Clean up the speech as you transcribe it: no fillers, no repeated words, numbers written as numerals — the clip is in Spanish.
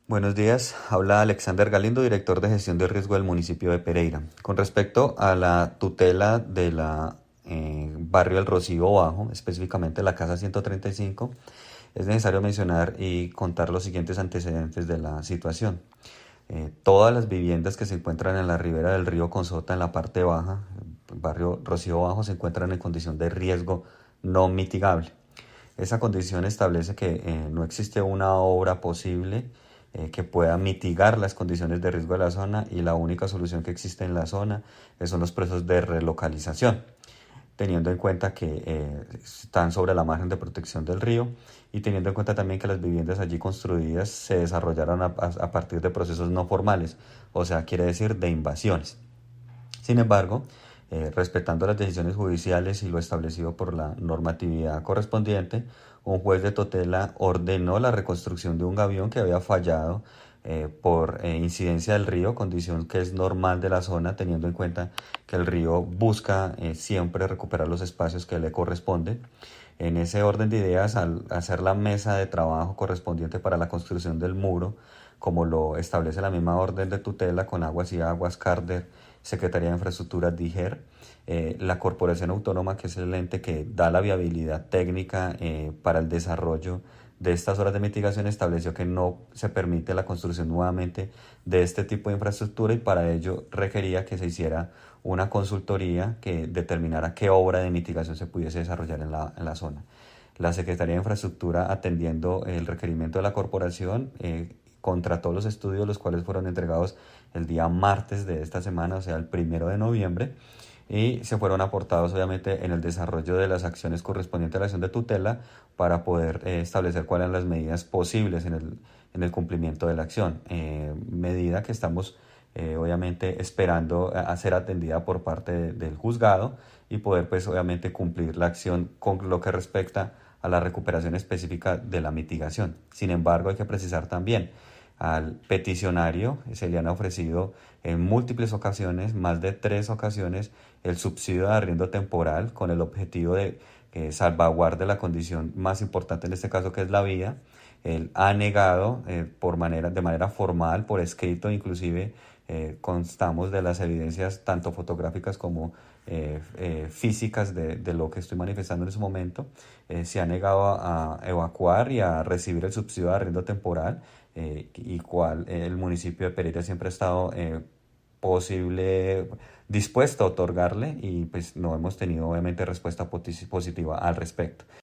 Buenos días, habla Alexander Galindo, director de gestión de riesgo del municipio de Pereira. Con respecto a la tutela de la barrio El Rocío Bajo, específicamente la casa 135, es necesario mencionar y contar los siguientes antecedentes de la situación. Todas las viviendas que se encuentran en la ribera del río Consota, en la parte baja, el barrio Rocío Bajo, se encuentran en condición de riesgo no mitigable. Esa condición establece que no existe una obra posible que pueda mitigar las condiciones de riesgo de la zona y la única solución que existe en la zona son los procesos de relocalización, teniendo en cuenta que están sobre la margen de protección del río y teniendo en cuenta también que las viviendas allí construidas se desarrollaron a partir de procesos no formales, o sea, quiere decir de invasiones. Sin embargo, respetando las decisiones judiciales y lo establecido por la normatividad correspondiente, un juez de tutela ordenó la reconstrucción de un gavión que había fallado por incidencia del río, condición que es normal de la zona, teniendo en cuenta que el río busca siempre recuperar los espacios que le corresponden. En ese orden de ideas, al hacer la mesa de trabajo correspondiente para la construcción del muro, como lo establece la misma orden de tutela con Aguas y Aguas, Carder, Secretaría de Infraestructura, DIGER, la Corporación Autónoma, que es el ente que da la viabilidad técnica para el desarrollo de estas obras de mitigación, estableció que no se permite la construcción nuevamente de este tipo de infraestructura y para ello requería que se hiciera una consultoría que determinara qué obra de mitigación se pudiese desarrollar en la zona. La Secretaría de Infraestructura, atendiendo el requerimiento de la corporación, contrató los estudios, los cuales fueron entregados el día martes de esta semana, o sea, el 1 de noviembre, y se fueron aportados obviamente en el desarrollo de las acciones correspondientes a la acción de tutela para poder establecer cuáles eran las medidas posibles en el cumplimiento de la acción. Medida que estamos obviamente esperando a ser atendida por parte del juzgado y poder pues obviamente cumplir la acción con lo que respecta a la recuperación específica de la mitigación. Sin embargo, hay que precisar también, al peticionario se le han ofrecido en múltiples ocasiones, más de 3 ocasiones, el subsidio de arriendo temporal con el objetivo de salvaguardar la condición más importante en este caso, que es la vía. Él ha negado de manera formal, por escrito, inclusive constamos de las evidencias tanto fotográficas como físicas de lo que estoy manifestando en ese momento. Se ha negado a evacuar y a recibir el subsidio de arriendo temporal, y cual el municipio de Pereira siempre ha estado dispuesto a otorgarle y pues no hemos tenido obviamente respuesta positiva al respecto.